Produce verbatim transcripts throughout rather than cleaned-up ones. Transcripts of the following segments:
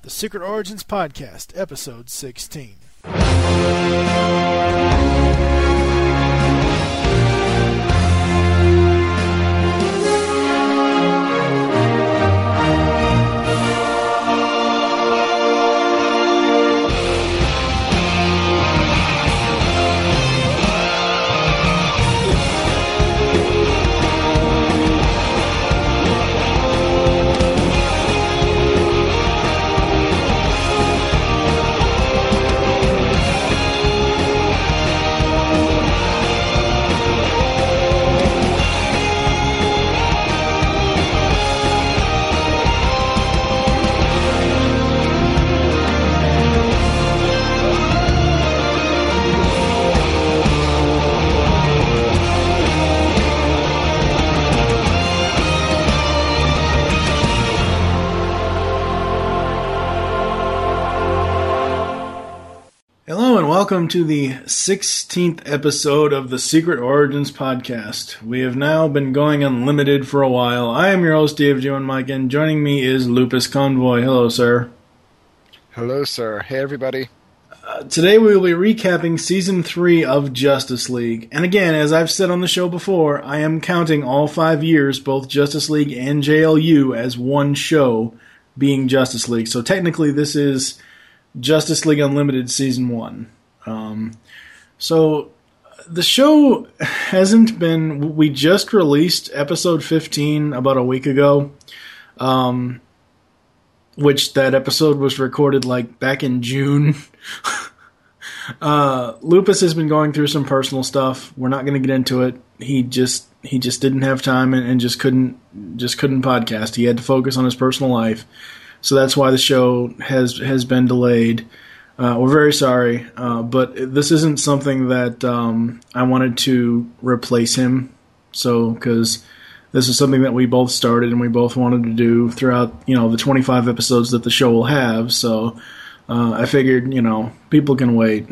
The Secret Origins Podcast, Episode sixteen. Welcome to the sixteenth episode of the Secret Origins Podcast. We have now been going unlimited for a while. I am your host, Dave Joe and Mike, and joining me is Lupus Convoy. Hello, sir. Hello, sir. Hey, everybody. Uh, today we will be recapping Season three of Justice League. And again, as I've said on the show before, I am counting all five years, both Justice League and J L U, as one show being Justice League. So technically this is Justice League Unlimited Season one. Um, so the show hasn't been, we just released episode fifteen about a week ago, um, which that episode was recorded like back in June. uh, Lupus has been going through some personal stuff. We're not going to get into it. He just, he just didn't have time and, and just couldn't, just couldn't podcast. He had to focus on his personal life. So that's why the show has, has been delayed. Uh, we're very sorry, uh, but this isn't something that um, I wanted to replace him. So, because this is something that we both started and we both wanted to do throughout, you know, the twenty-five episodes that the show will have. So, uh, I figured, you know, people can wait.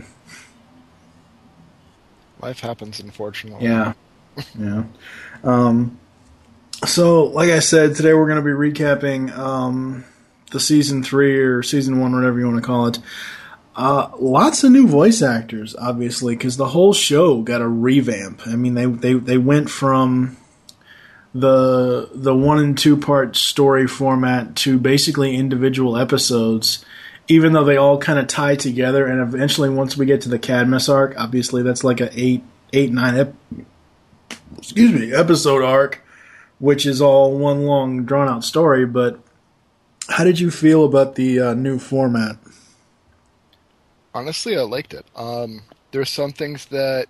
Life happens, unfortunately. Yeah, yeah. Um, so, like I said, today we're going to be recapping um, the season three or season one, whatever you want to call it. Uh, lots of new voice actors, obviously, because the whole show got a revamp. I mean, they, they, they went from the the one and two part story format to basically individual episodes, even though they all kind of tie together. And eventually, once we get to the Cadmus arc, obviously that's like a eight eight nine ep- excuse me episode arc, which is all one long drawn out story. But how did you feel about the uh, new format? Honestly, I liked it. Um, there's some things that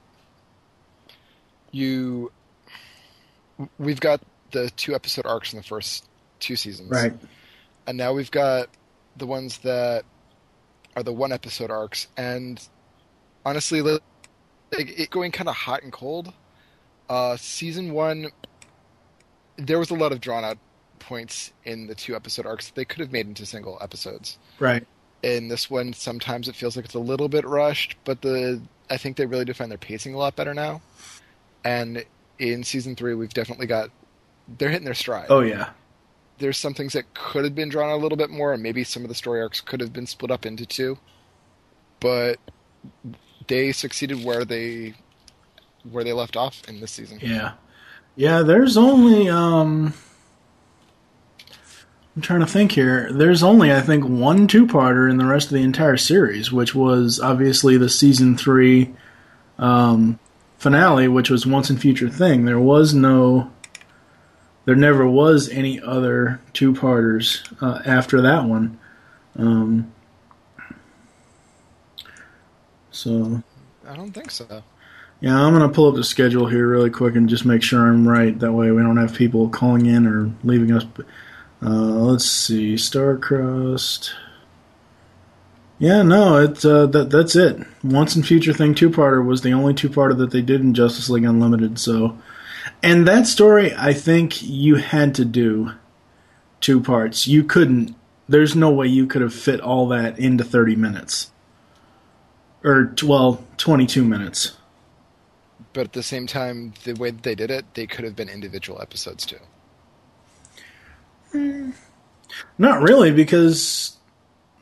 you... We've got the two episode arcs in the first two seasons. Right. And now we've got the ones that are the one episode arcs. And honestly, like, it going kind of hot and cold. Uh, season one, there was a lot of drawn out points in the two episode arcs that they could have made into single episodes. Right. In this one, sometimes it feels like it's a little bit rushed, but the I think they really define their pacing a lot better now. And in season three, we've definitely got... They're hitting their stride. Oh, yeah. There's some things that could have been drawn out a little bit more, and maybe some of the story arcs could have been split up into two. But they succeeded where they where they left off in this season. Yeah. Yeah, there's only... Um... I'm trying to think here. There's only, I think, one two-parter in the rest of the entire series, which was obviously the season three um, finale, which was Once and Future Thing. There was no, there never was any other two-parters uh, after that one. Um, so, I don't think so. Yeah, I'm going to pull up the schedule here really quick and just make sure I'm right. That way we don't have people calling in or leaving us... Uh, let's see, Starcrossed. Yeah, no, it uh, that that's it. Once and Future Thing two-parter was the only two-parter that they did in Justice League Unlimited. So, and that story, I think you had to do two parts. You couldn't. There's no way you could have fit all that into thirty minutes, or well, twenty-two minutes. But at the same time, the way that they did it, they could have been individual episodes too. Mm. Not really, because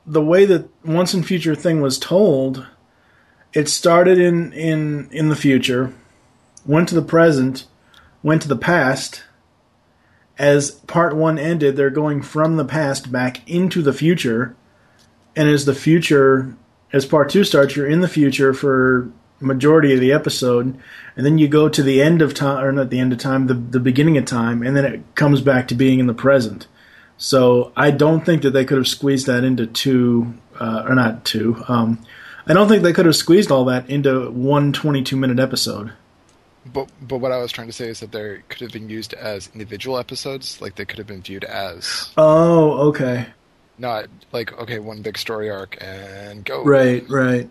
the way that Once and Future thing was told, it started in, in, in the future, went to the present, went to the past. As part one ended, they're going from the past back into the future. And as the future, as part two starts, you're in the future for majority of the episode. And then you go to the end of time, or not the end of time, the, the beginning of time. And then it comes back to being in the present. So I don't think that they could have squeezed that into two, uh, or not two. Um, I don't think they could have squeezed all that into one twenty-two minute episode. But but what I was trying to say is that they could have been used as individual episodes, like they could have been viewed as. Oh, okay. Not like, okay, one big story arc and go. Right, right,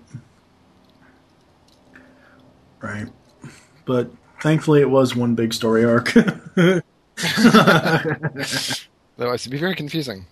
right. But thankfully, it was one big story arc. Otherwise, it'd be very confusing.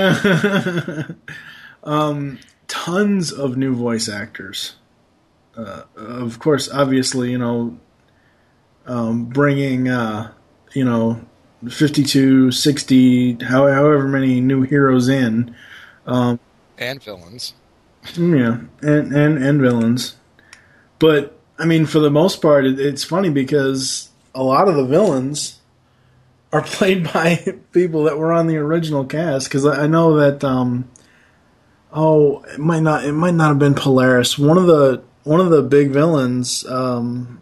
um, tons of new voice actors. Uh, of course, obviously, you know, um, bringing, uh, you know, fifty-two, sixty, how, however many new heroes in. Um, and villains. Yeah, and, and, and villains. But, I mean, for the most part, it, it's funny because a lot of the villains are played by people that were on the original cast. Because I know that, um, oh, it might not, it might not have been Polaris. One of the one of the big villains, um,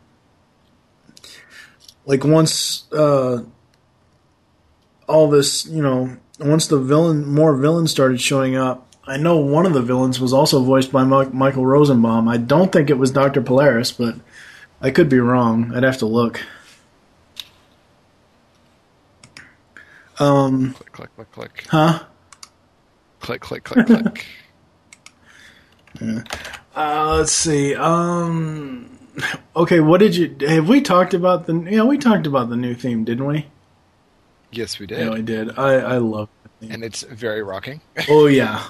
like once uh, all this, you know, once the villain, more villains started showing up. I know one of the villains was also voiced by Mike, Michael Rosenbaum. I don't think it was Doctor Polaris, but I could be wrong. I'd have to look. Um, click, click, click, click. Huh? Click, click, click, click. Yeah. Uh, let's see. Um, okay, what did you... Have we talked about the... Yeah, we talked about the new theme, didn't we? Yes, we did. Yeah, we did. I, I love it. And it's very rocking. Oh, yeah.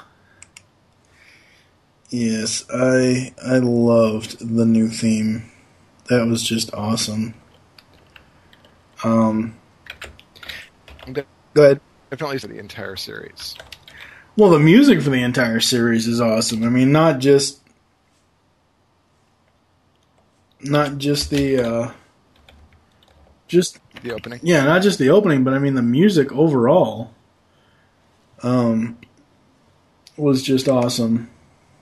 Yes, I I loved the new theme. That was just awesome. Um, Go ahead. Definitely for the entire series. Well, the music for the entire series is awesome. I mean, not just not just the uh, just the opening. Yeah, not just the opening, but I mean the music overall um, was just awesome.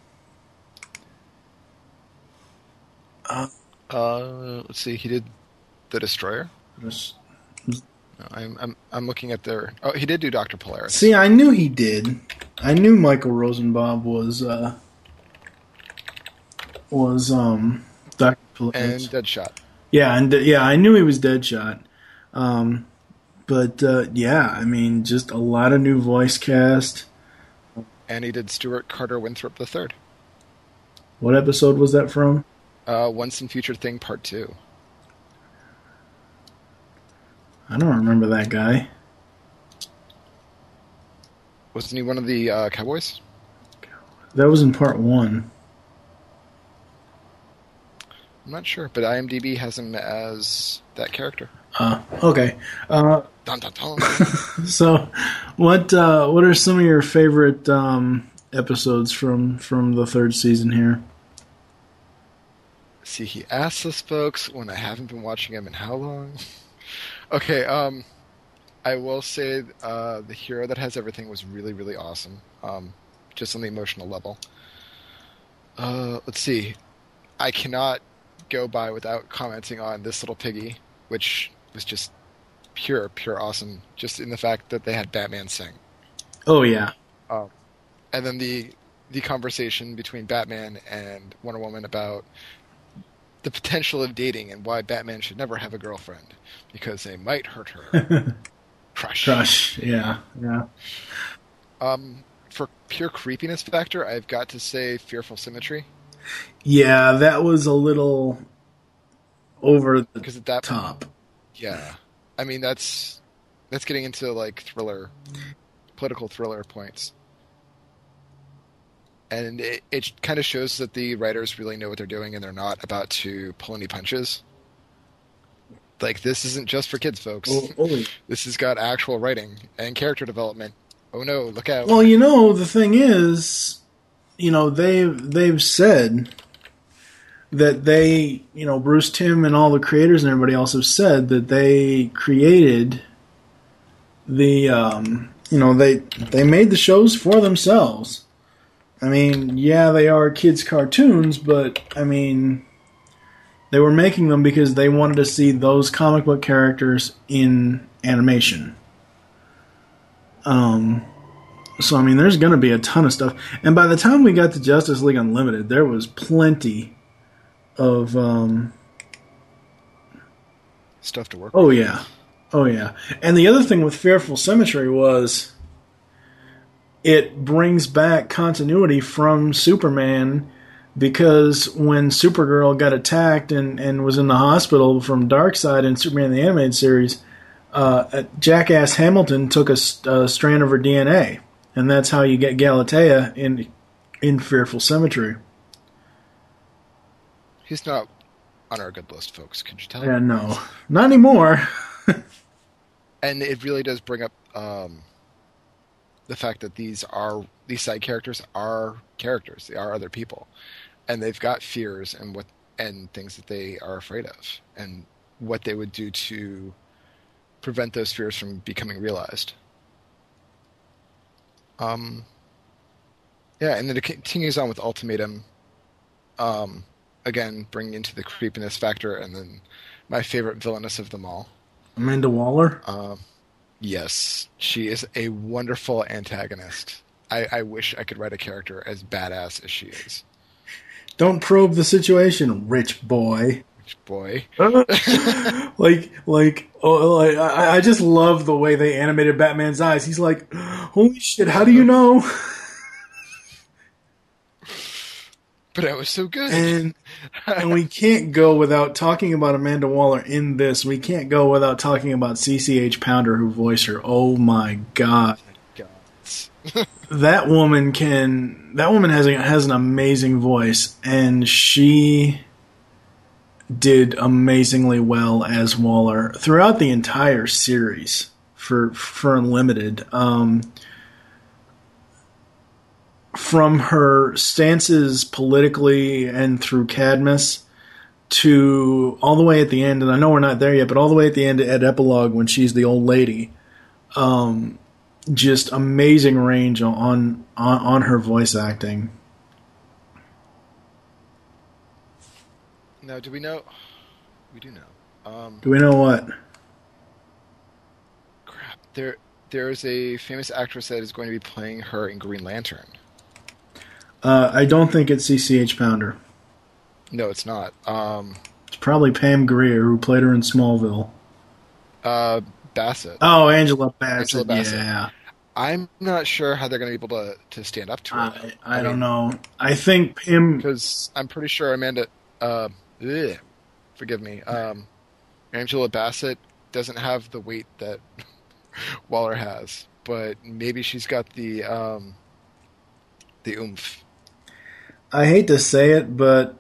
Uh, uh, let's see. He did the Destroyer. Just, no, I'm I'm I'm looking at their. Oh, he did do Doctor Polaris. See, I knew he did. I knew Michael Rosenbaum was uh, was um Doctor Polaris. And Deadshot. Yeah, and yeah, I knew he was Deadshot. Um, but uh, yeah, I mean, just a lot of new voice cast. And he did Stuart Carter Winthrop the Third. What episode was that from? Uh, Once and Future Thing Part Two. I don't remember that guy. Wasn't he one of the uh, cowboys? That was in part one. I'm not sure, but IMDb has him as that character. Uh, okay. Uh, dun, dun, dun. So, what uh, what are some of your favorite um, episodes from, from the third season here? See, he asked us, folks, when I haven't been watching him in how long? Okay, um, I will say uh, the Hero That Has Everything was really, really awesome, um, just on the emotional level. Uh, let's see. I cannot go by without commenting on This Little Piggy, which was just pure, pure awesome, just in the fact that they had Batman sing. Oh, yeah. Um, and then the the conversation between Batman and Wonder Woman about the potential of dating and why Batman should never have a girlfriend because they might hurt her. Crush. Crush, yeah, yeah. Um, for pure creepiness factor, I've got to say Fearful Symmetry. Yeah, that was a little over the because at that top. Yeah, I mean that's that's getting into like thriller, political thriller points. And it, it kind of shows that the writers really know what they're doing and they're not about to pull any punches. Like, this isn't just for kids, folks. Oh, oh. This has got actual writing and character development. Oh no, look out. Well, you know, the thing is, you know, they've they've said that they, you know, Bruce Timm and all the creators and everybody else have said that they created the, um, you know, they they made the shows for themselves. I mean, yeah, they are kids' cartoons, but I mean, they were making them because they wanted to see those comic book characters in animation. Um, so I mean, there's going to be a ton of stuff, and by the time we got to Justice League Unlimited, there was plenty of um, stuff to work oh, with. Oh, yeah. Oh, yeah. And the other thing with Fearful Symmetry was it brings back continuity from Superman, because when Supergirl got attacked and, and was in the hospital from Darkseid in Superman the Animated Series, uh, Jackass Hamilton took a, a strand of her D N A. And that's how you get Galatea in in Fearful Symmetry. He's not on our good list, folks. Could you tell? Yeah, no. Not anymore. And it really does bring up um, the fact that these are these side characters are characters. They are other people, and they've got fears and what and things that they are afraid of, and what they would do to prevent those fears from becoming realized. Um. Yeah, and then it continues on with Ultimatum. Um. Again, bringing into the creepiness factor, and then my favorite villainess of them all, Amanda Waller. Um, yes, she is a wonderful antagonist. I, I wish I could write a character as badass as she is. Don't probe the situation, rich boy. Rich boy. like, like, oh, like I, I just love the way they animated Batman's eyes. He's like, holy shit, how do you know? But it was so good. And and we can't go without talking about Amanda Waller in this. We can't go without talking about C C H Pounder, who voiced her. Oh my god. That woman can that woman has a, has an amazing voice, and she did amazingly well as Waller throughout the entire series for for Unlimited. Um From her stances politically and through Cadmus to all the way at the end, and I know we're not there yet, but all the way at the end at Epilogue when she's the old lady, um, just amazing range on, on on her voice acting. Now, do we know? We do know. Um, do we know what? Crap. There, there is a famous actress that is going to be playing her in Green Lantern. Uh, I don't think it's C C H Pounder. No, it's not. Um, it's probably Pam Grier, who played her in Smallville. Uh, Bassett. Oh, Angela Bassett. Angela Bassett. Yeah. I'm not sure how they're going to be able to, to stand up to her. I, I, I mean, don't know. I think Pam... Because I'm pretty sure Amanda... Uh, ugh, forgive me. Um, Angela Bassett doesn't have the weight that Waller has. But maybe she's got the... Um, the oomph. I hate to say it, but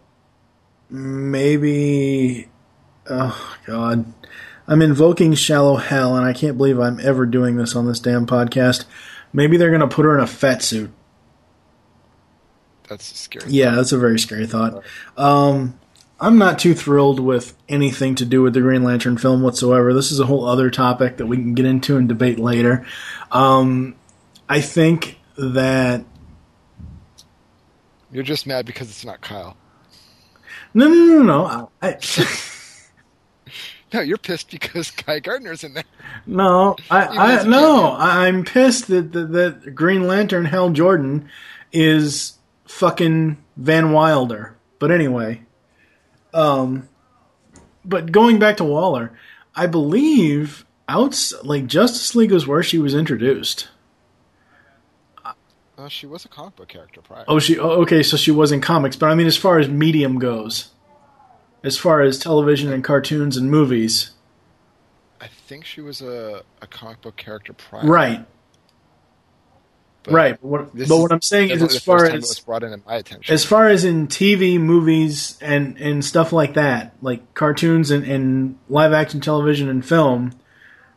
maybe... Oh, God. I'm invoking shallow hell, and I can't believe I'm ever doing this on this damn podcast. Maybe they're going to put her in a fat suit. That's a scary Yeah, thought. That's a very scary thought. Um, I'm not too thrilled with anything to do with the Green Lantern film whatsoever. This is a whole other topic that we can get into and debate later. Um, I think that... You're just mad because it's not Kyle. No, no, no, no. I... No, you're pissed because Guy Gardner's in there. No, I, I no, I'm pissed that, that that Green Lantern Hal Jordan is fucking Van Wilder. But anyway, um, but going back to Waller, I believe outs like Justice League was where she was introduced. Uh, she was a comic book character prior. Oh, she oh, okay, so she was in comics, but I mean, as far as medium goes. As far as television and cartoons and movies. I think she was a, a comic book character prior. Right. But right. But what, but what I'm saying is as far as... It was brought into my attention. As far as in T V, movies, and, and stuff like that, like cartoons and, and live-action television and film,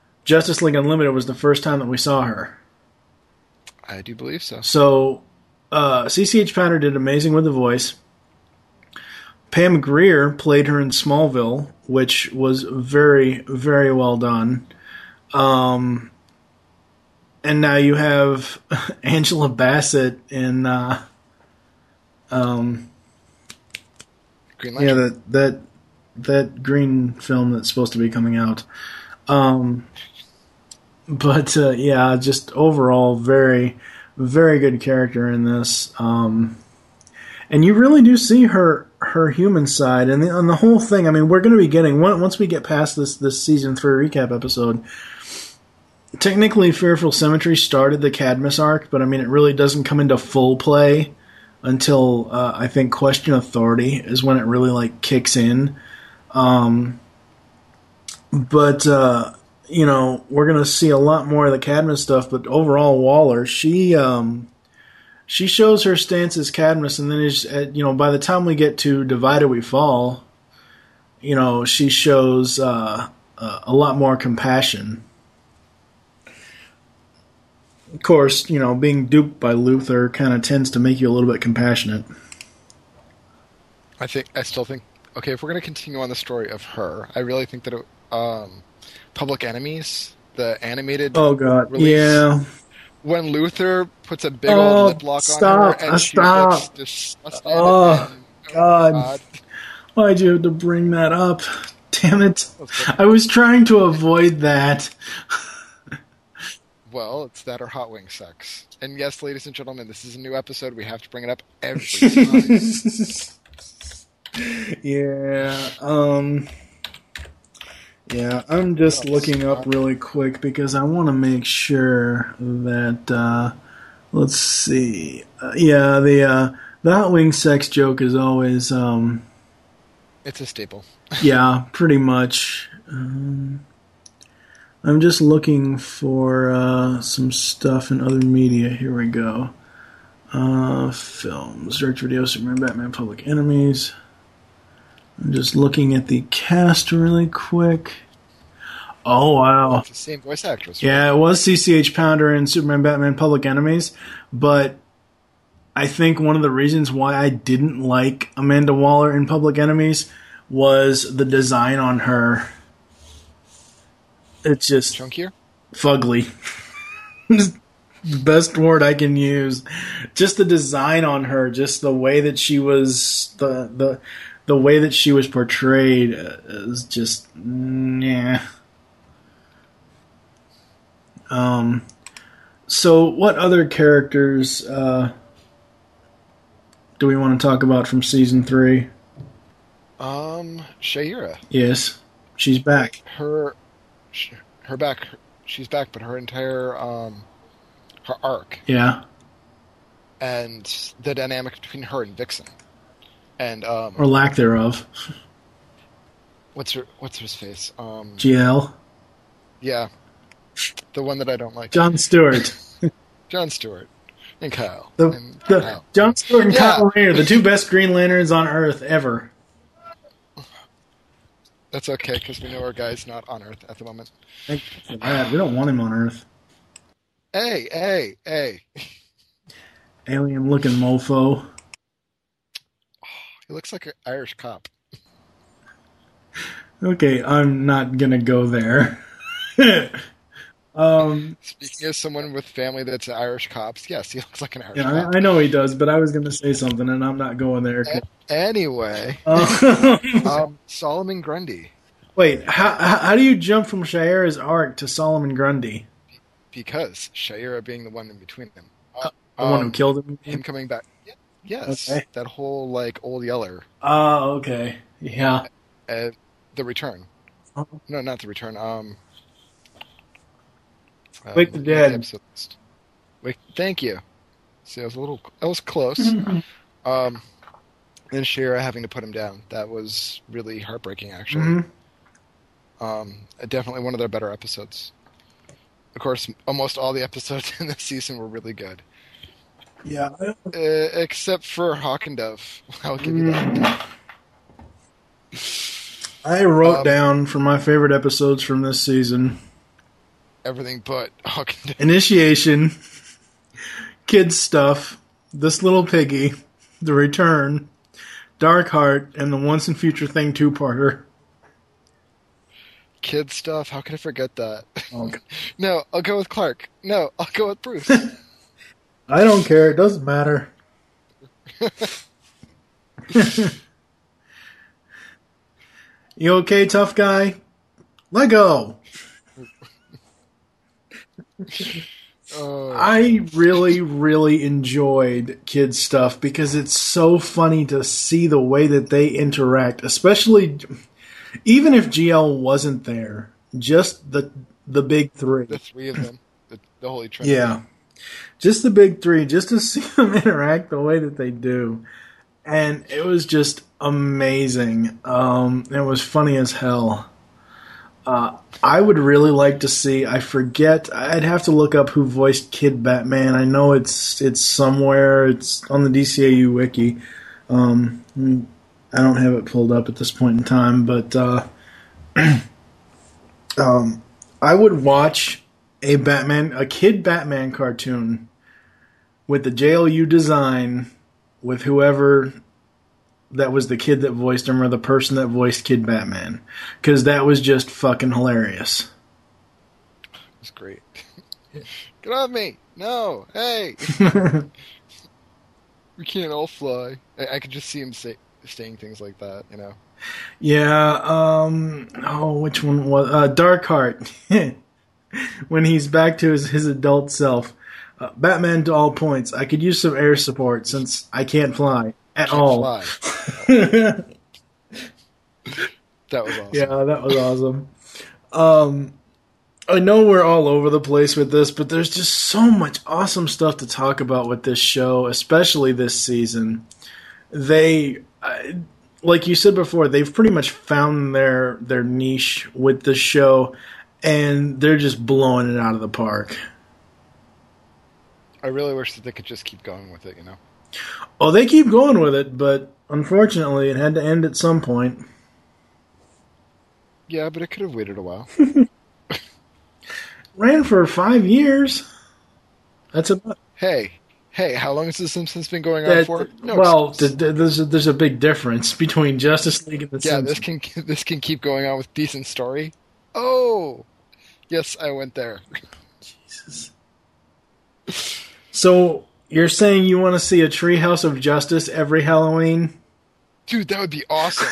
Justice League Unlimited was the first time that we saw her. I do believe so. So, uh, C C H Pounder did amazing with the voice. Pam Grier played her in Smallville, which was very, very well done. Um, and now you have Angela Bassett in uh, um, Green yeah, Lantern. that that that green film that's supposed to be coming out. Um, but uh, yeah, just overall, very, very good character in this. Um, and you really do see her her human side, and the, on the whole thing. I mean, we're going to be getting once we get past this this season three recap episode. Technically, Fearful Symmetry started the Cadmus arc, but I mean, it really doesn't come into full play until uh, I think Question Authority is when it really like kicks in. Um, but uh, you know, we're gonna see a lot more of the Cadmus stuff. But overall, Waller, she um, she shows her stance as Cadmus, and then is at, you know, by the time we get to Divided We Fall, you know, she shows uh, uh, a lot more compassion. Of course, you know, being duped by Luther kind of tends to make you a little bit compassionate. I think I still think okay. If we're going to continue on the story of her, I really think that it, um, Public Enemies, the animated. Oh God, release, yeah. When Luther puts a big Oh, old lip lock stop, on her and she stop. looks disgusted. Oh, and, oh God. God. Why'd you have to bring that up? Damn it! I was trying to avoid that. Well, it's that or hot wing sex. And yes, ladies and gentlemen, this is a new episode. We have to bring it up every time. Yeah, um... Yeah, I'm just looking up really quick because I want to make sure that, uh... Let's see. Uh, yeah, the, uh... The hot wing sex joke is always, um... It's a staple. Yeah, pretty much. Um... I'm just looking for uh, some stuff in other media. Here we go. Uh, films, direct video, Superman, Batman, Public Enemies. I'm just looking at the cast really quick. Oh, wow. It's the same voice actress. Right? Yeah, it was C C H Pounder in Superman, Batman, Public Enemies. But I think one of the reasons why I didn't like Amanda Waller in Public Enemies was the design on her. It's just chunkier, fugly. The best word I can use. Just the design on her, just the way that she was, the the the way that she was portrayed is just yeah. Um. So, what other characters uh, do we want to talk about from season three? Um, Shaira. Yes, she's back. Her. Her back, she's back, but her entire, um, her arc. Yeah. And the dynamic between her and Vixen. And, um... Or lack thereof. What's her, what's his face? Um... G L? Yeah. The one that I don't like. John Stewart. John Stewart. And Kyle. The, and the, Kyle. John Stewart and yeah. Kyle Rayner, the two best Green Lanterns on Earth ever. That's okay, because we know our guy's not on Earth at the moment. Thank you for that. We don't want him on Earth. Hey, hey, hey. Alien-looking mofo. He looks like an Irish cop. Okay, I'm not gonna go there. um, Speaking as someone with family that's Irish cops, yes, he looks like an Irish yeah, cop. I, I know he does, but I was gonna say something, and I'm not going there. A- anyway, um, um, Solomon Grundy. Wait, how, how how do you jump from Shaira's arc to Solomon Grundy? Because Shaira being the one in between them. Uh, the um, one who killed him? Him coming back. Yes. Okay. That whole, like, Old Yeller. Oh, okay. Yeah. Uh, the Return. Uh-huh. No, not The Return. Um, Wake the um, Dead. Wake, thank you. See, I was a little... I was close. um, and Shaira having to put him down. That was really heartbreaking, actually. Mm-hmm. Um, definitely one of their better episodes. Of course, almost all the episodes in this season were really good. Yeah. Uh, except for Hawk and Dove. I'll give you that. I wrote um, down for my favorite episodes from this season. Everything but Hawk and Dove. Initiation. Kids stuff. This Little Piggy, The Return, Darkheart, and the Once and Future Thing two-parter. Kid stuff. How can I forget that? Okay. No, I'll go with Clark. No, I'll go with Bruce. I don't care. It doesn't matter. You okay, tough guy? Let go. Oh. I really, really enjoyed kids stuff because it's so funny to see the way that they interact, especially even if G L wasn't there, just the the big three. The three of them. The, the Holy Trinity. Yeah. Just the big three, just to see them interact the way that they do. And it was just amazing. Um, it was funny as hell. Uh, I would really like to see, I forget, I'd have to look up who voiced Kid Batman. I know it's it's somewhere, it's on the D C A U wiki. Um, I don't have it pulled up at this point in time, but uh, um, I would watch a Batman, a Kid Batman cartoon with the J L U design with whoever that was the kid that voiced him or the person that voiced Kid Batman. Because that was just fucking hilarious. It was great. Get off me! No! Hey! We can't all fly. I, I could just see him say, saying things like that, you know? Yeah, um... Oh, which one was... Uh, Darkheart. When he's back to his, his adult self. Uh, Batman to all points. I could use some air support since I can't fly. At Can't all. fly. That was awesome. Yeah, that was awesome. Um, I know we're all over the place with this, but there's just so much awesome stuff to talk about with this show, especially this season. They, uh, like you said before, they've pretty much found their their niche with this show, and they're just blowing it out of the park. I really wish that they could just keep going with it, you know? Oh, they keep going with it, but unfortunately, it had to end at some point. Yeah, but it could have waited a while. Ran for five years. That's about. Hey, hey, how long has The Simpsons been going on That, for? No well, excuse. th- th- there's a, there's a big difference between Justice League and the Yeah, Simpsons. this can this can keep going on with decent story. Oh, yes, I went there. Jesus. So you're saying you want to see a Treehouse of Justice every Halloween? Dude, that would be awesome.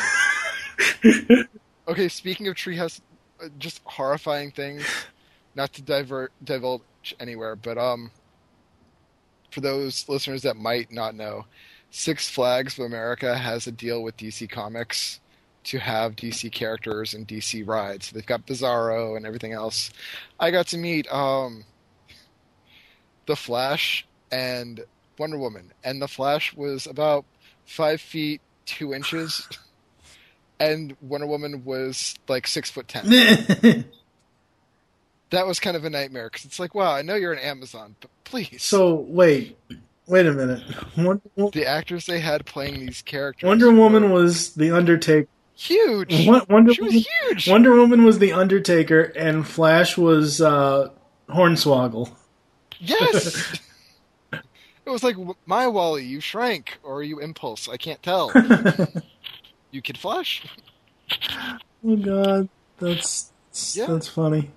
Okay, speaking of Treehouse, uh, just horrifying things. Not to divert divulge anywhere, but um, for those listeners that might not know, Six Flags of America has a deal with D C Comics to have D C characters and D C rides. They've got Bizarro and everything else. I got to meet um, The Flash and Wonder Woman, and The Flash was about five feet two inches, and Wonder Woman was like six foot ten. That was kind of a nightmare because it's like, wow, I know you're an Amazon, but please. So wait, wait a minute. Wonder, The actors they had playing these characters. Wonder Woman were was the Undertaker. huge. Wonder, She was Woman, huge. Wonder Woman was the Undertaker, and Flash was uh, Hornswoggle. Yes. It was like, my Wally, you shrank, or you Impulse. I can't tell. You Kid Flash. Oh God, that's Yeah. that's funny.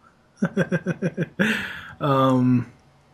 um,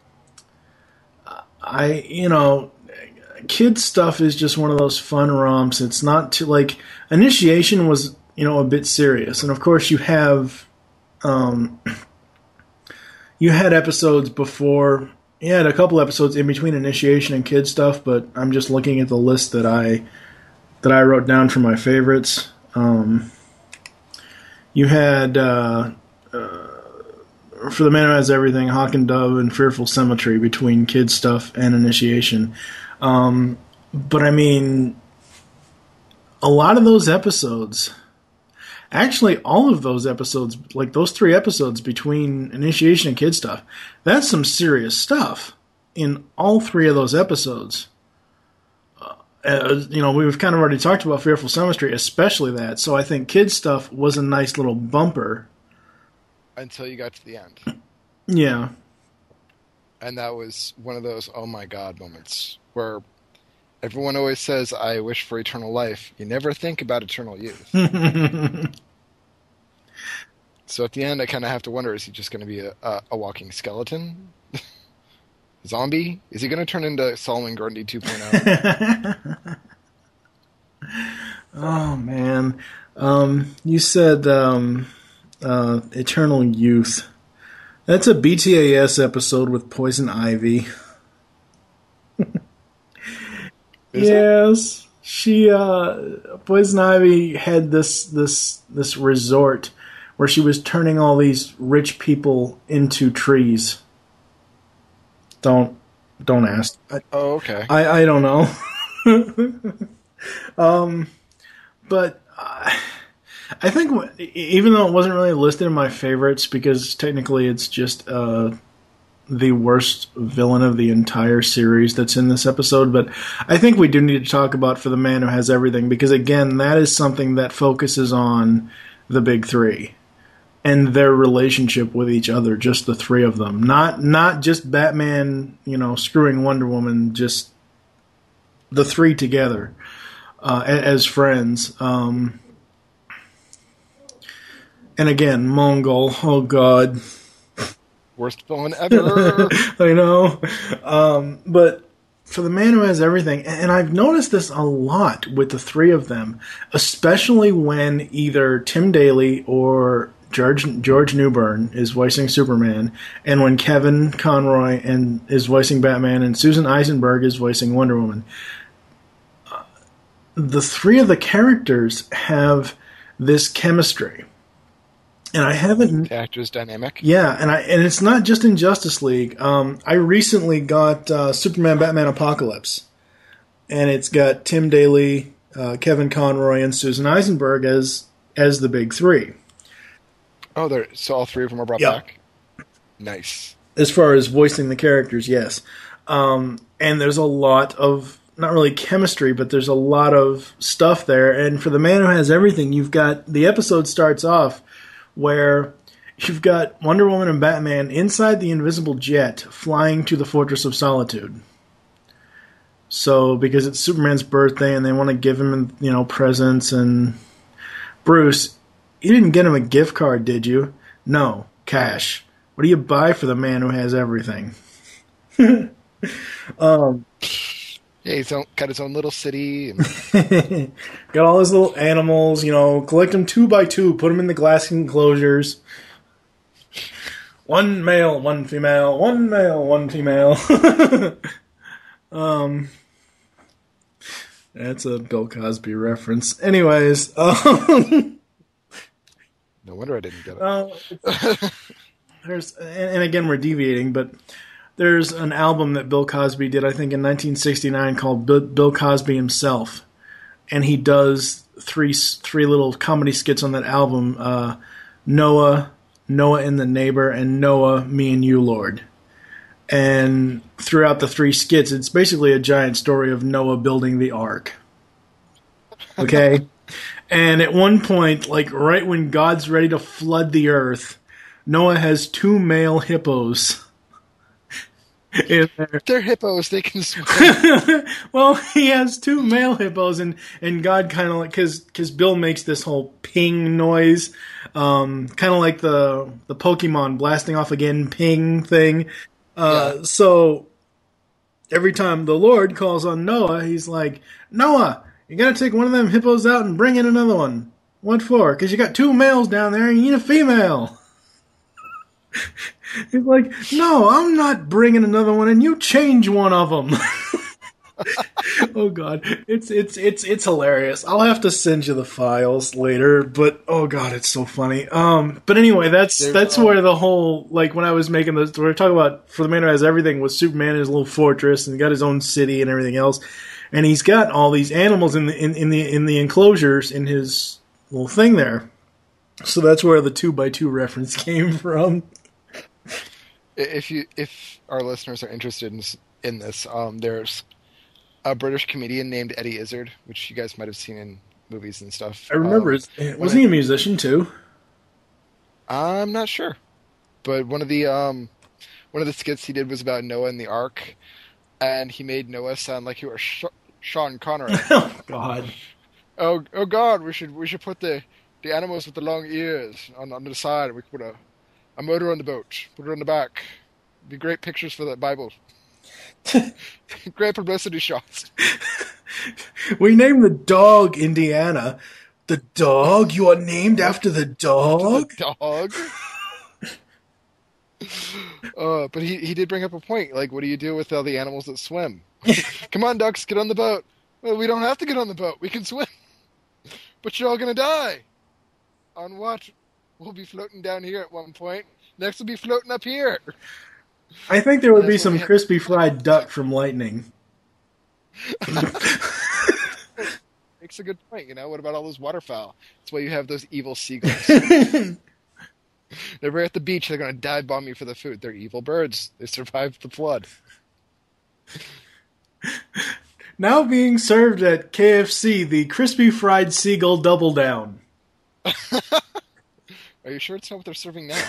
I you know, kid stuff is just one of those fun romps. It's not too like Initiation was you know a bit serious, and of course you have, um, you had episodes before. You had a couple episodes in between Initiation and kid stuff, but I'm just looking at the list that I that I wrote down for my favorites. Um, you had. Uh, uh, For the Man Who Has Everything, Hawk and Dove, and Fearful Symmetry between kids stuff and Initiation. Um, but I mean, a lot of those episodes, actually all of those episodes, like those three episodes between Initiation and kids stuff, that's some serious stuff in all three of those episodes. Uh, you know, we've kind of already talked about Fearful Symmetry, especially that. So I think kids stuff was a nice little bumper. Until you got to the end. Yeah. and that was one of those oh my god moments where everyone always says, I wish for eternal life. You never think about eternal youth. So at the end, I kind of have to wonder, is he just going to be a, a, a walking skeleton? Zombie? Is he going to turn into Solomon Grundy two point oh? Oh, man. Um, you said um, uh, Eternal Youth. That's a B T A S episode with Poison Ivy. Yes. It? She, uh, Poison Ivy had this, this, this resort where she was turning all these rich people into trees. Don't, don't ask. I, oh, okay. I, I don't know. um, but uh, I think even though it wasn't really listed in my favorites, because technically it's just uh, the worst villain of the entire series that's in this episode, but I think we do need to talk about For the Man Who Has Everything, because again, that is something that focuses on the big three and their relationship with each other, just the three of them. Not not just Batman, you know, screwing Wonder Woman, just the three together uh, as friends. Um, and again, Mongol, oh god. Worst villain ever. I know. Um, but For the Man Who Has Everything, and I've noticed this a lot with the three of them, especially when either Tim Daly or George George Newbern is voicing Superman, and when Kevin Conroy and is voicing Batman, and Susan Eisenberg is voicing Wonder Woman. Uh, the three of the characters have this chemistry, and I haven't. The actor's dynamic. Yeah, and I and it's not just in Justice League. Um, I recently got uh, Superman, Batman, Apocalypse, and it's got Tim Daly, uh, Kevin Conroy, and Susan Eisenberg as as the big three. Oh, there. So all three of them are brought yep. back? Nice. As far as voicing the characters, yes. Um, and there's a lot of, not really chemistry, but there's a lot of stuff there. And For the Man Who Has Everything, you've got, the episode starts off where you've got Wonder Woman and Batman inside the invisible jet flying to the Fortress of Solitude. So, because it's Superman's birthday and they want to give him, you know, presents, and Bruce, you didn't get him a gift card, did you? No, cash. What do you buy for the man who has everything? um, yeah, he's own, got his own little city. And... got all his little animals, you know, collect them two by two, put them in the glass enclosures. One male, one female, one male, one female. um, that's a Bill Cosby reference. Anyways, um... No wonder I didn't get it. Uh, there's, and again, we're deviating, but there's an album that Bill Cosby did, I think, in nineteen sixty-nine called Bill Cosby Himself, and he does three three little comedy skits on that album: uh, Noah, Noah and the Neighbor, and Noah, Me and You, Lord. And throughout the three skits, it's basically a giant story of Noah building the ark. Okay. And at one point, like right when God's ready to flood the earth, Noah has two male hippos. In there. They're hippos, they can swim. Well, he has two male hippos, and, and God kind of like, because because Bill makes this whole ping noise, um, kind of like the the Pokemon blasting off again ping thing. Uh, yeah. So every time the Lord calls on Noah, he's like, Noah, you gotta take one of them hippos out and bring in another one. What for? Because you got two males down there and you need a female. He's like, no, I'm not bringing another one, and you change one of them. Oh god, it's it's it's it's hilarious. I'll have to send you the files later, but oh god, it's so funny. Um, but anyway, that's There's, that's um, where the whole, like when I was making this, we were talking about For the Man Who Has Everything, was Superman in his little fortress and he got his own city and everything else, and he's got all these animals in the in, in the in the enclosures in his little thing there. So that's where the two by two reference came from. If you if our listeners are interested in in this, um, there's a British comedian named Eddie Izzard, which you guys might have seen in movies and stuff. I remember. Um, it, wasn't he a musician too? I'm not sure, but one of the um, one of the skits he did was about Noah and the Ark, and he made Noah sound like he was Sh- Sean Connery. Oh God. Oh, oh God! We should we should put the, the animals with the long ears on on the side. We could put a, a motor on the boat. Put it on the back. Be great pictures for the Bible. Great publicity shots. We named the dog Indiana. The dog? You are named after the dog? The dog. uh, but he he did bring up a point. Like, what do you do with all the animals that swim? Come on, ducks, get on the boat. Well, we don't have to get on the boat. We can swim. But you're all gonna die. On what? We'll be floating down here at one point. Next we'll be floating up here. I think there would be That's what some we have- crispy fried duck from Lightning. Makes a good point, you know? What about all those waterfowl? That's why you have those evil seagulls. They're right at the beach. They're gonna dive bomb you for the food. They're evil birds. They survived the flood. Now being served at K F C, the crispy fried seagull double down. Are you sure it's not what they're serving now?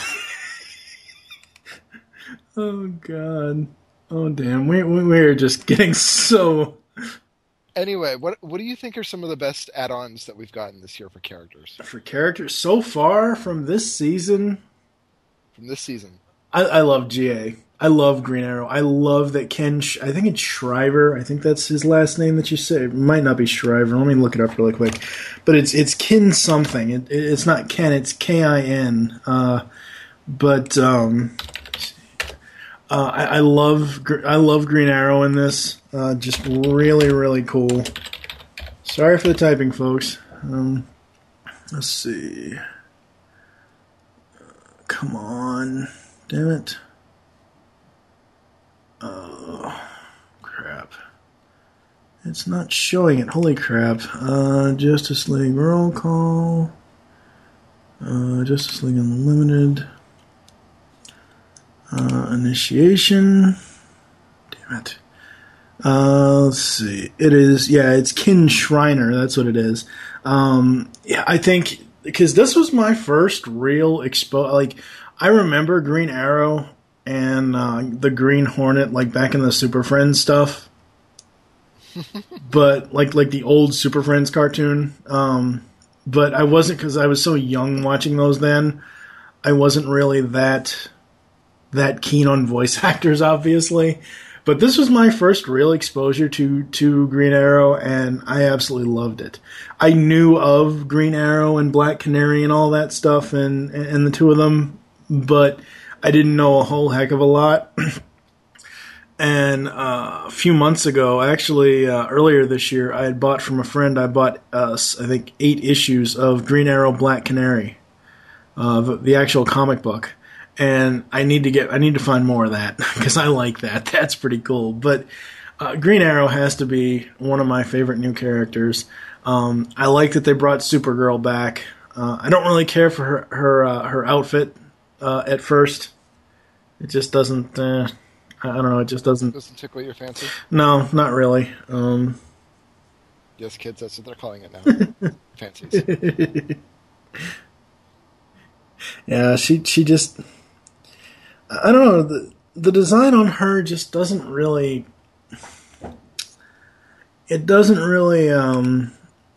Oh God. Oh damn. We we we're just getting so. Anyway, what what do you think are some of the best add-ons that we've gotten this year for characters For characters so far from this season, from this season? I, I love G A. I love Green Arrow. I love that Ken. Sh- I think it's Shriver. I think that's his last name that you say. It might not be Shriver. Let me look it up really quick. But it's it's Kin something. It, it, it's not Ken. It's K I N. Uh, but um, uh, I, I love I love Green Arrow in this. Uh, just really really cool. Sorry for the typing, folks. Um, let's see. Uh, come on, damn it. Oh, crap. It's not showing it. Holy crap. Uh, Justice League roll call. Uh, Justice League Unlimited. Uh, initiation. Damn it. Uh, let's see. It is, yeah, it's Kin Shriner. That's what it is. Um, yeah, I think, because this was my first real expo. Like, I remember Green Arrow and uh, the Green Hornet, like back in the Super Friends stuff, but like like the old Super Friends cartoon. Um, but I wasn't, because I was so young watching those then. I wasn't really that that keen on voice actors, obviously. But this was my first real exposure to to Green Arrow, and I absolutely loved it. I knew of Green Arrow and Black Canary and all that stuff, and and the two of them, but I didn't know a whole heck of a lot. And uh, a few months ago, actually uh, earlier this year, I had bought from a friend, I bought, uh, I think, eight issues of Green Arrow Black Canary, uh, the, the actual comic book. And I need to get, I need to find more of that, because I like that. That's pretty cool. But uh, Green Arrow has to be one of my favorite new characters. Um, I like that they brought Supergirl back. Uh, I don't really care for her her, uh, her outfit. Uh, at first, it just doesn't. Uh, I don't know. It just doesn't. Doesn't tickle your fancy? No, not really. Um, Yes, kids, that's what they're calling it now. Fancies. Yeah, she she just. I don't know. The the design on her just doesn't really. It doesn't really um,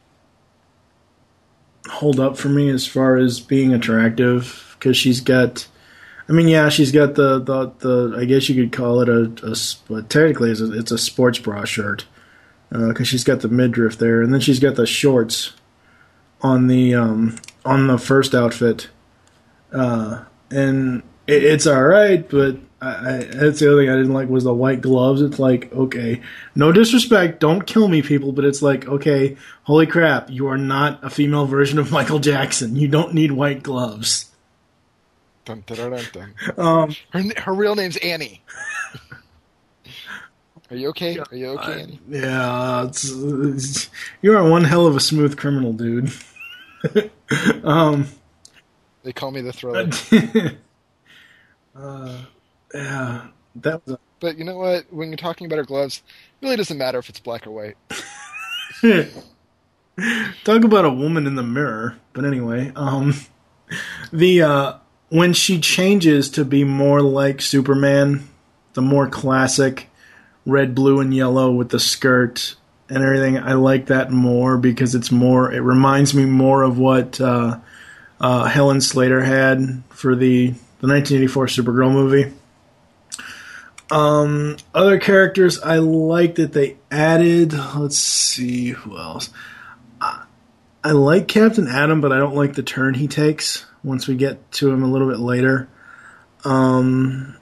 hold up for me as far as being attractive. Because she's got, I mean, yeah, she's got the, the, the I guess you could call it a, a but technically it's a, it's a sports bra shirt, because uh, she's got the midriff there, and then she's got the shorts on the um, on the first outfit, uh, and it, it's all right, but I, I, that's the other thing I didn't like was the white gloves. It's like, okay, no disrespect, don't kill me, people, but it's like, okay, holy crap, you are not a female version of Michael Jackson. You don't need white gloves. Dun, dun, dun, dun. Um, her her real name's Annie. Are you okay? Are you okay, Annie? Yeah, it's, it's, you are one hell of a smooth criminal, dude. um, They call me the Thriller. uh, yeah, that was. A, But you know what? When you're talking about her gloves, it really doesn't matter if it's black or white. Talk about a woman in the mirror. But anyway, um, the uh, when she changes to be more like Superman, the more classic red, blue, and yellow with the skirt and everything, I like that more because it's more. It reminds me more of what uh, uh, Helen Slater had for the the nineteen eighty-four Supergirl movie. Um, other characters I like that they added. Let's see who else. I, I like Captain Atom, but I don't like the turn he takes once we get to him a little bit later. Um,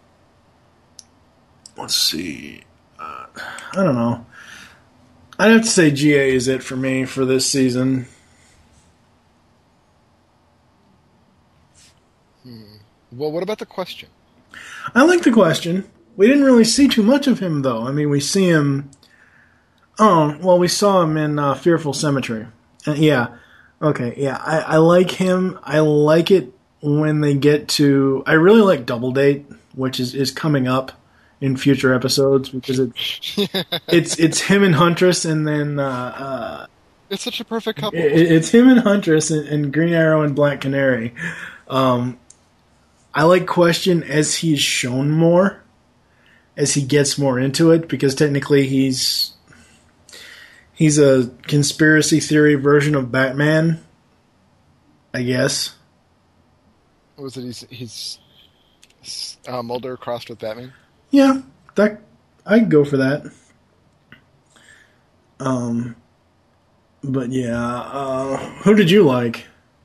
let's see. Uh, I don't know. I'd have to say G A is it for me for this season. Hmm. Well, what about the Question? I like the Question. We didn't really see too much of him, though. I mean, we see him... Oh, well, we saw him in uh, Fearful Cemetery. Uh, yeah. Okay, yeah. I, I like him. I like it when they get to... I really like Double Date, which is, is coming up in future episodes, because it, it's it's him and Huntress, and then... Uh, uh, it's such a perfect couple. It, it's him and Huntress and, and Green Arrow and Black Canary. Um, I like Question as he's shown more, as he gets more into it, because technically he's he's a conspiracy theory version of Batman, I guess. What was it? He's, he's uh, Mulder crossed with Batman? Yeah, that I'd go for that. Um, but yeah, uh, who did you like?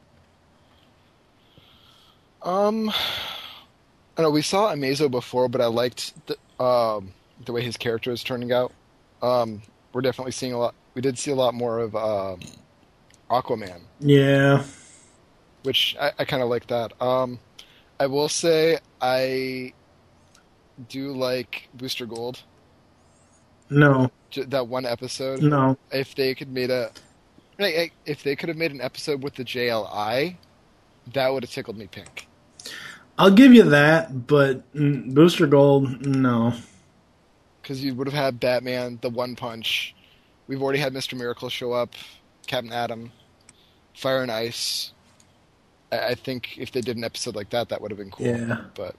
Um, I know we saw Amazo before, but I liked the, um, the way his character is turning out. Um, we're definitely seeing a lot. We did see a lot more of uh, Aquaman. Yeah, which I, I kind of like that. Um, I will say I do like Booster Gold. No, that one episode. No, if they could made a, if they could have made an episode with the J L I, that would have tickled me pink. I'll give you that, but Booster Gold, no. Because you would have had Batman, the One Punch. We've already had Mister Miracle show up, Captain Atom, Fire and Ice. I, I think if they did an episode like that, that would have been cool. Yeah. But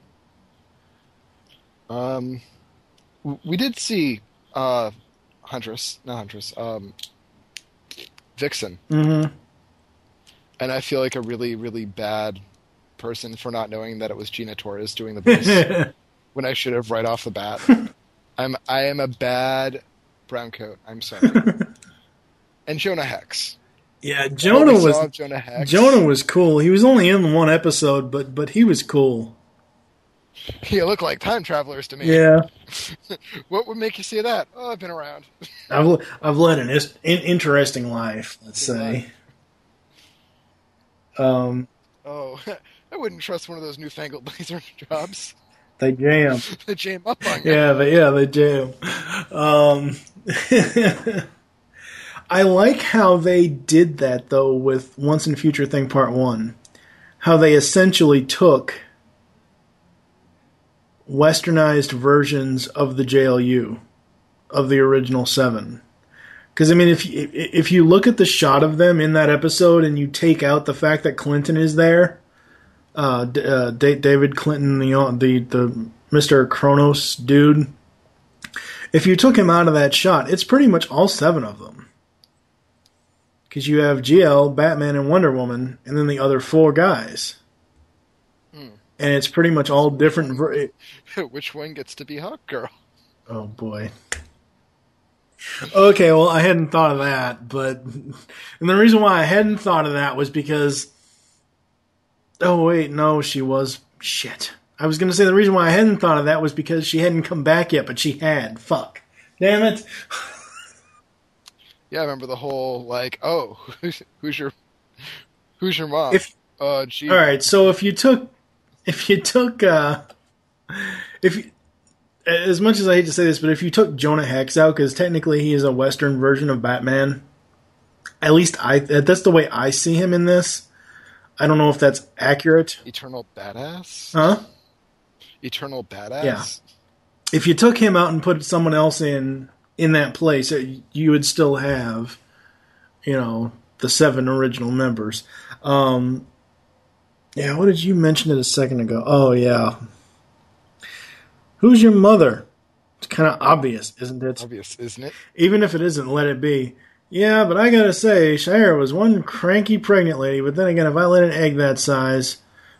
um, we did see uh, Huntress, not Huntress, um, Vixen. Mm-hmm. And I feel like a really, really bad person for not knowing that it was Gina Torres doing the voice when I should have right off the bat. I'm I am a bad brown coat. I'm sorry. And Jonah Hex. Yeah, Jonah was Jonah Hex. Jonah was cool. He was only in one episode, but but he was cool. He looked like time travelers to me. Yeah. What would make you say that? Oh, I've been around. I've I've led an is- interesting life, let's say. Um. Oh, I wouldn't trust one of those newfangled laser jobs. They jam. They jam up on you. Yeah, they, yeah, they jam. Um, I like how they did that, though, with Once and Future Thing Part one. How they essentially took westernized versions of the J L U, of the original seven. Because, I mean, if you, if you look at the shot of them in that episode and you take out the fact that Clinton is there, uh, uh, David Clinton, the, the, the Mister Kronos dude, if you took him out of that shot, it's pretty much all seven of them. Because you have G L, Batman, and Wonder Woman, and then the other four guys. Hmm. And it's pretty much all different. Ver- Which one gets to be Hawk Girl? Oh, boy. Okay, well, I hadn't thought of that, but... And the reason why I hadn't thought of that was because... Oh, wait, no, she was... Shit. I was going to say the reason why I hadn't thought of that was because she hadn't come back yet, but she had. Fuck. Damn it. Yeah, I remember the whole, like, oh, who's, who's your... Who's your mom? If, uh, gee. All right, so if you took... If you took... Uh, if you... As much as I hate to say this, but if you took Jonah Hex out, because technically he is a Western version of Batman, at least I that's the way I see him in this. I don't know if that's accurate. Eternal Badass? Huh? Eternal Badass? Yeah. If you took him out and put someone else in in that place, you would still have, you know, the seven original members. Um, Yeah, what did you mention it a second ago? Oh, yeah. Who's your mother? It's kind of obvious, isn't it? Obvious, isn't it? Even if it isn't, let it be. Yeah, but I gotta say, Shira was one cranky pregnant lady, but then again, if I let an egg that size...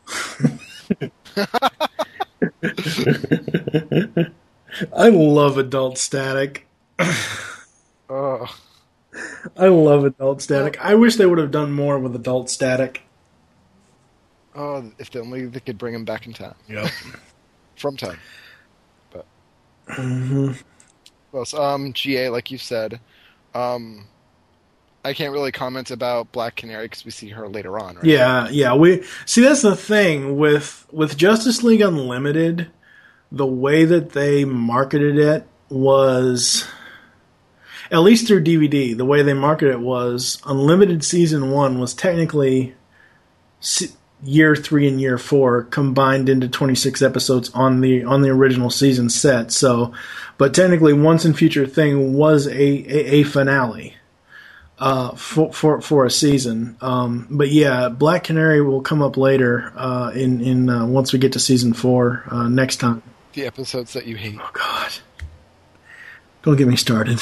I love adult static. Oh. I love adult static. I wish they would have done more with adult static. Oh, if they only they could bring him back in time. Yep. From time. But Mm-hmm. well, so, um, G A, like you said, um, I can't really comment about Black Canary because we see her later on, right? Yeah, yeah. We see that's the thing with with Justice League Unlimited. The way that they marketed it was, at least through D V D, the way they marketed it was Unlimited Season one was technically year three and year four combined into twenty-six episodes on the on the original season set. So, but technically, Once and Future Thing was a, a, a finale uh, for, for for a season. Um, but yeah, Black Canary will come up later uh, in in uh, once we get to season four uh, next time. The episodes that you hate. Oh God! Don't get me started.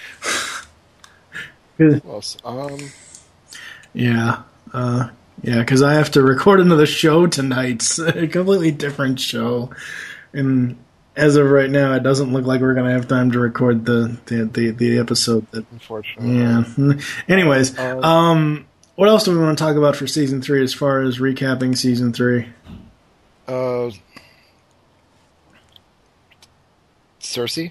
Well, so, um, yeah, uh, yeah, because I have to record another show tonight. It's a completely different show, and as of right now, it doesn't look like we're going to have time to record the the, the, the episode. That, unfortunately, yeah. Anyways, uh, um, what else do we want to talk about for season three as far as recapping season three? Uh, Cersei.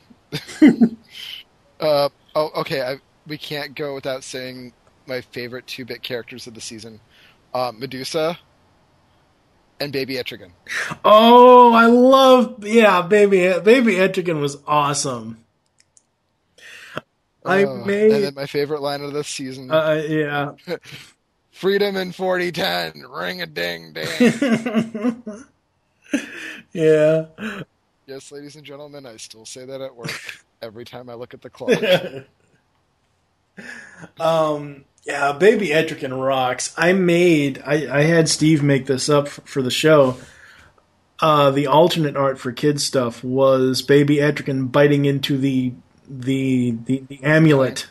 uh, oh, okay. I, we can't go without saying my favorite two-bit characters of the season: uh, Medusa and Baby Etrigan. Oh, I love yeah, baby, baby Etrigan was awesome. I uh, made and then my favorite line of the season: uh, yeah, "Freedom in forty ten, ring a ding ding." Yeah. Yes, ladies and gentlemen, I still say that at work every time I look at the clock. um, yeah, Baby Etrigan rocks. I made, I, I had Steve make this up f- for the show. Uh, the alternate art for kids stuff was Baby Etrigan biting into the the the, the amulet.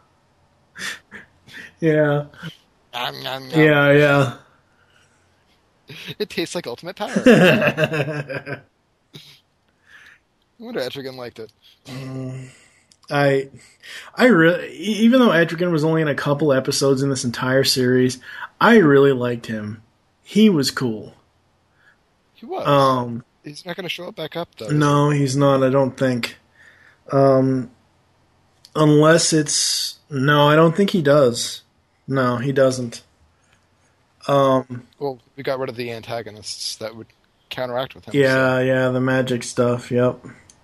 Yeah. Nom, nom, nom. Yeah, yeah. It tastes like ultimate power. I wonder Etrigan liked it. Um, I, I really, even though Etrigan was only in a couple episodes in this entire series, I really liked him. He was cool. He was. Um, He's not going to show up back up, though. no, he's not. I don't think. Um, unless it's no, I don't think he does. No, he doesn't. Um, Well, we got rid of the antagonists that would counteract with him. yeah, so. yeah, the magic stuff. Yep.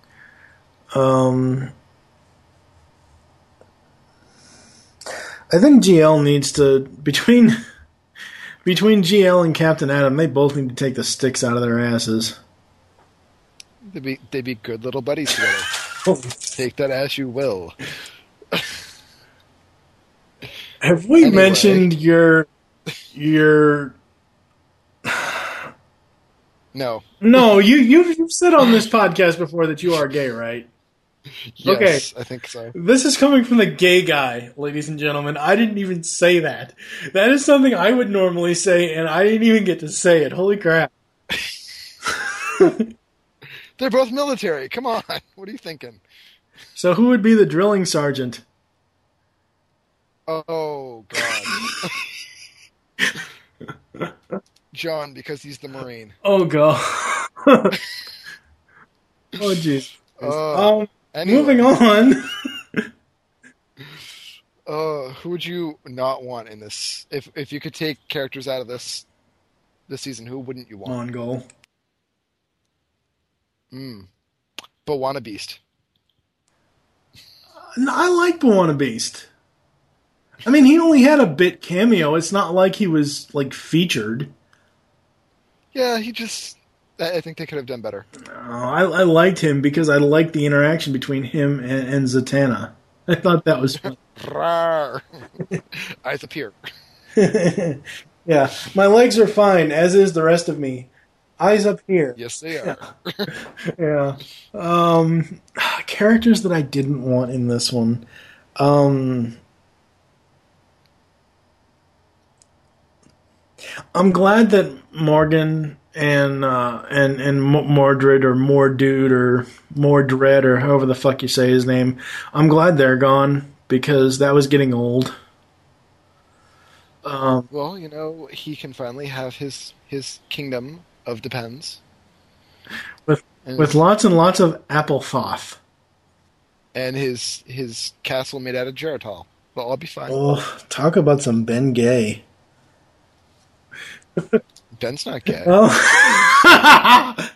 Um, I think G L needs to between between G L and Captain Atom. They both need to take the sticks out of their asses. They'd be, they'd be good little buddies together. Take that as you will. Have we Anyway. mentioned your your? No. No, you you've, you've said on this podcast before that you are gay, right? Yes, Okay. I think so. This is coming from the gay guy, ladies and gentlemen. I didn't even say that. That is something I would normally say, and I didn't even get to say it. Holy crap. They're both military. Come on. What are you thinking? So who would be the drilling sergeant? Oh, God. John, because he's the Marine. Oh, God. Oh, jeez. Uh, Um, anyway. moving on. Uh, who would you not want in this? If if you could take characters out of this this season, who wouldn't you want? Mongol. Mm. Bawana Beast. No, I like Bawana Beast. I mean, he only had a bit cameo. It's not like he was, like, featured. Yeah, he just... I I think they could have done better. Uh, I, I liked him because I liked the interaction between him and, and Zatanna. I thought that was fun. Rawr. Eyes appear. Yeah, my legs are fine, as is the rest of me. Eyes up here. Yes, they are. Yeah. Um, characters that I didn't want in this one. Um, I'm glad that Morgan and uh, and and Mordred or Mordude or Mordred or however the fuck you say his name. I'm glad they're gone because that was getting old. Um, Well, you know, he can finally have his his kingdom of depends, with and with his, lots and lots of Applefroth. and his his castle made out of Geritol. They'll all be fine. Oh, talk about some Ben Gay. Ben's not gay. Oh.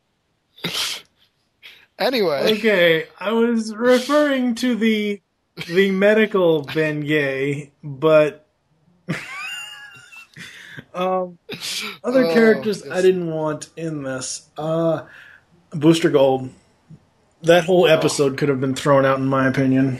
Anyway, Okay, I was referring to the the medical Ben Gay, but um, other oh, characters I yes. didn't want in this. Uh, Booster Gold. That whole episode could have been thrown out, in my opinion.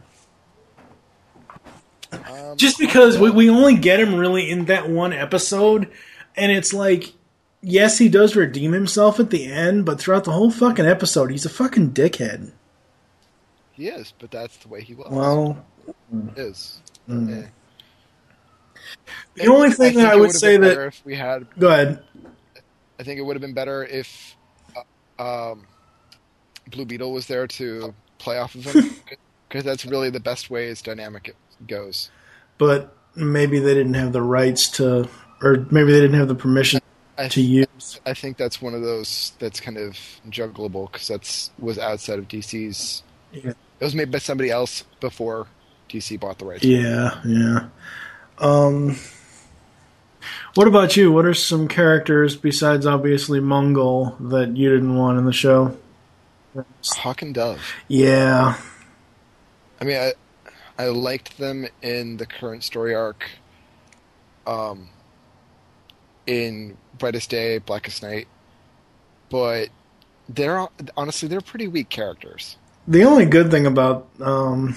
Um, Just because we, we only get him really in that one episode, and it's like, yes, he does redeem himself at the end, but throughout the whole fucking episode, he's a fucking dickhead. he is, but that's the way he was. Well, is. mm. Eh. The only thing I think that I it would would have say been that... better if we had. Go ahead. I think it would have been better if uh, um, Blue Beetle was there to play off of him, because that's really the best way his dynamic goes. But maybe they didn't have the rights to, or maybe they didn't have the permission I to use. I think that's one of those that's kind of juggleable, because that's was outside of D C's. Yeah. It was made by somebody else before D C bought the rights. Yeah, yeah. Um, what about you? What are some characters besides obviously Mongol that you didn't want in the show? Hawk and Dove. Yeah. I mean, I I liked them in the current story arc. Um, in Brightest Day, Blackest Night, but they're honestly they're pretty weak characters. The only good thing about um,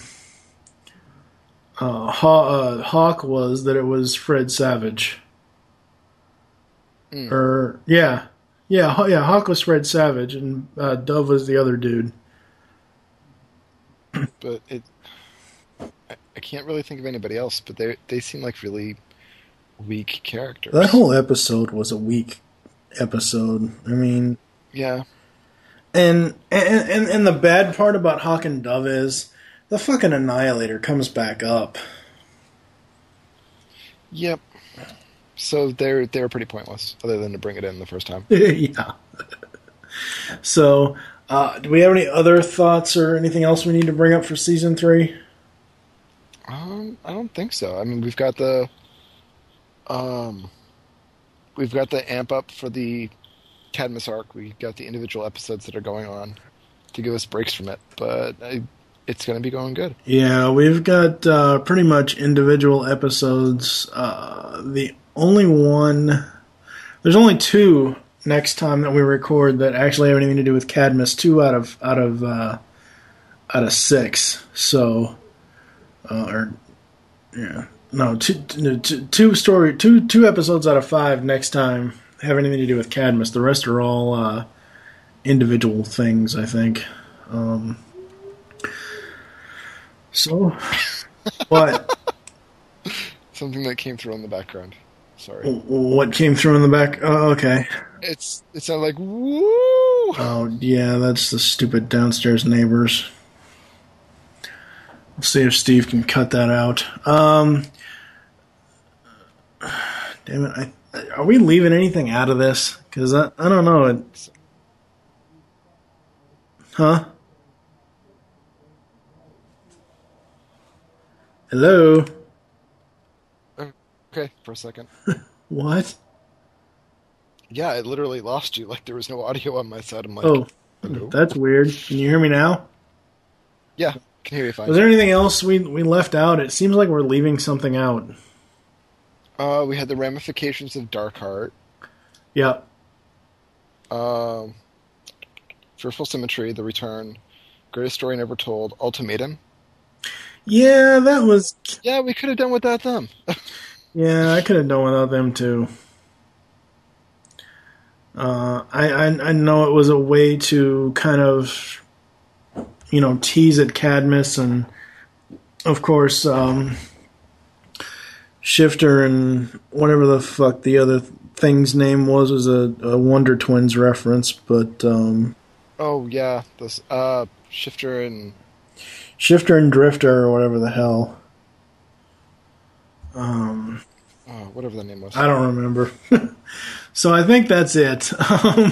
uh, Haw- uh, Hawk was that it was Fred Savage. Mm. Or yeah, yeah, Haw- yeah. Hawk was Fred Savage, and uh, Dove was the other dude. But it, I, I can't really think of anybody else. But they they seem like really weak characters. That whole episode was a weak episode. I mean, yeah. And and and, and the bad part about Hawk and Dove is the fucking Annihilator comes back up. Yep. So they're they're pretty pointless, other than to bring it in the first time. Yeah. So, uh, do we have any other thoughts or anything else we need to bring up for season three? Um, I don't think so. I mean, we've got the um, we've got the amp up for the Cadmus arc. We got the individual episodes that are going on to give us breaks from it, but I, it's going to be going good. Yeah, we've got uh, pretty much individual episodes. Uh, the only one, there's only two next time that we record that actually have anything to do with Cadmus. Two out of out of uh, out of six. So, uh, or yeah, no, two, two, two story, two two episodes out of five next time have anything to do with Cadmus. The rest are all uh, individual things, I think. Um, so, what? Something that came through in the background. Sorry. What came through in the back? Oh, okay. It's it sounded like woo. Oh, yeah, that's the stupid downstairs neighbors. Let's see if Steve can cut that out. Um, damn it! I, are we leaving anything out of this? Because I, I don't know. It, huh? Hello? Okay, for a second. What? Yeah, I literally lost you. Like there was no audio on my side. I'm like, Oh, hello? that's weird. Can you hear me now? Yeah, can hear you fine. Was there anything else we we left out? It seems like we're leaving something out. Uh, we had the ramifications of Darkheart. Yep. Um, Fearful Symmetry, The Return, Greatest Story Never Told, Ultimatum. Yeah, that was. Yeah, we could have done without them. Yeah, I could have done without them too. Uh, I, I I know it was a way to kind of, you know, tease at Cadmus, and of course, um, Shifter and whatever the fuck the other thing's name was was a, a Wonder Twins reference, but um, Oh yeah, this uh Shifter and Shifter and Drifter or whatever the hell. Um, oh, whatever the name was. I don't remember. So I think that's it. Um,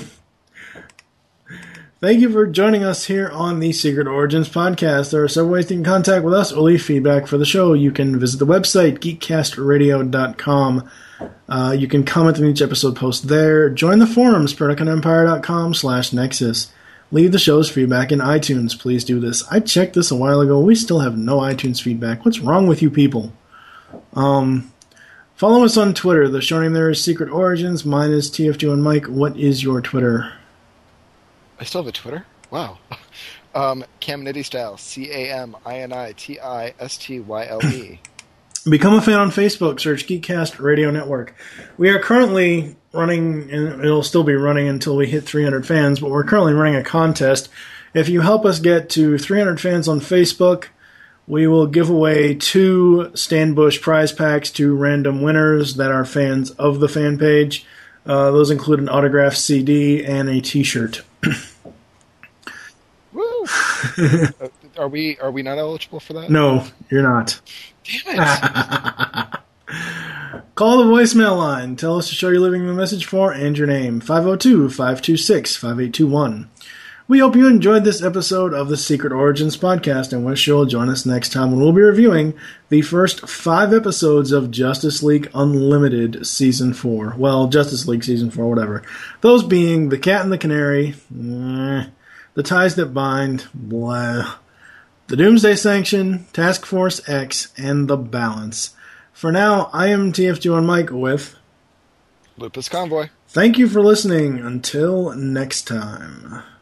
thank you for joining us here on the Secret Origins podcast. There are several ways to get in contact with us or leave feedback for the show. You can visit the website, geek cast radio dot com. Uh, you can comment on each episode post there. Join the forums, predacon empire dot com slash nexus. Leave the show's feedback in iTunes. Please do this. I checked this a while ago. We still have no iTunes feedback. What's wrong with you people? Um... Follow us on Twitter. The show name there is Secret Origins. Mine is T F two and Mike. What is your Twitter? I still have a Twitter? Wow. Um, Cam Nitty Style. C A M I N I T I S T Y L E. Become a fan on Facebook. Search Geekcast Radio Network. We are currently running, and it'll still be running until we hit three hundred fans, but we're currently running a contest. If you help us get to three hundred fans on Facebook, we will give away two Stan Bush prize packs to random winners that are fans of the fan page. Uh, those include an autographed C D and a T-shirt. Woo! uh, are we are we not eligible for that? No, you're not. Damn it! Call the voicemail line. Tell us the show you're leaving the message for and your name. five oh two, five two six, five eight two one. We hope you enjoyed this episode of the Secret Origins podcast and wish you'll join us next time when we'll be reviewing the first five episodes of Justice League Unlimited Season four. Well, Justice League Season four, whatever. Those being The Cat and the Canary, eh, The Ties That Bind, blah, The Doomsday Sanction, Task Force X, and The Balance. For now, I am T F two and Mike with Lupus Convoy. Thank you for listening. Until next time.